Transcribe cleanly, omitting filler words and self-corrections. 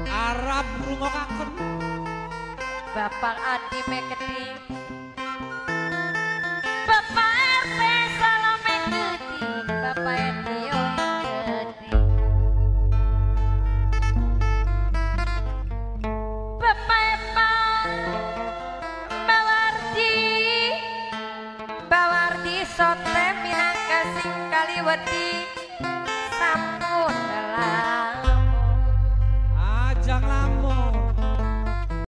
Arab rungokaken Bapak Adi Mekedi Bapak RT Salome Gedi Bapak Etio Gedi Bapak Epang Bawardi Sote Minangka Sing Kaliwedi sampun dalam ajang